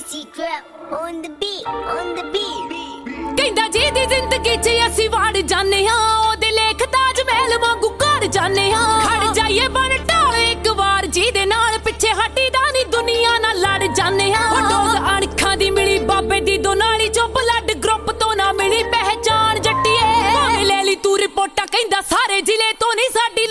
Spicy crap on the beat, on the beat. ਕਹਿੰਦਾ ਜੀ ਦੀ ਜ਼ਿੰਦਗੀ 'ਚ ਅਸੀਂ ਵੜ ਜਾਂਦੇ ਹਾਂ ਉਹਦੇ ਲੇਖ ਤਾਜ ਮਹਿਲ ਵਾਂਗੂ ਘਰ ਜਾਂਦੇ ਹਾਂ ਖੜ ਜਾਈਏ ਬਣ ਢਾਲ ਇੱਕ ਵਾਰ ਜਿਹਦੇ ਨਾਲ ਪਿੱਛੇ ਹਟੀਦਾ ਨਹੀਂ ਦੁਨੀਆ ਨਾਲ ਲੜ ਜਾਂਦੇ ਹਾਂ ਡੋਜ਼ ਅਣਖਾਂ ਦੀ ਮਿਲੀ ਬਾਬੇ ਦੀ ਦੋਨਾਲੀ ਚੋਂ ਬਲੱਡ ਗਰੁੱਪ ਤੋਂ ਨਾ ਮਿਲੀ ਪਹਿਚਾਣ ਜੱਟੀਏ ਭਾਵੇਂ ਲੈ ਲਈ ਤੂੰ ਰਿਪੋਰਟਾਂ ਕਹਿੰਦਾ ਸਾਰੇ ਜ਼ਿਲ੍ਹੇ ਤੋਂ ਨਹੀਂ ਸਾਡੀ